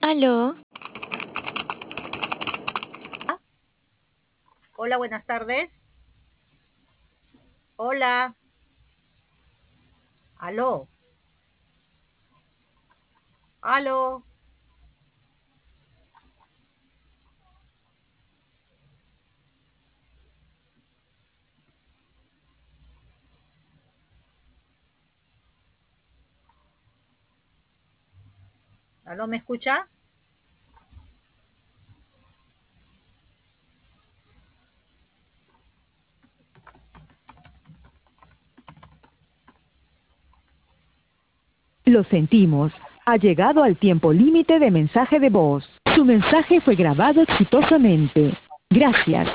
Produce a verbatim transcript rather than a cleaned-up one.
Aló, Hola, buenas tardes. Hola, aló, aló, aló, ¿me escucha? Lo sentimos. Ha llegado al tiempo límite de mensaje de voz. Su mensaje fue grabado exitosamente. Gracias.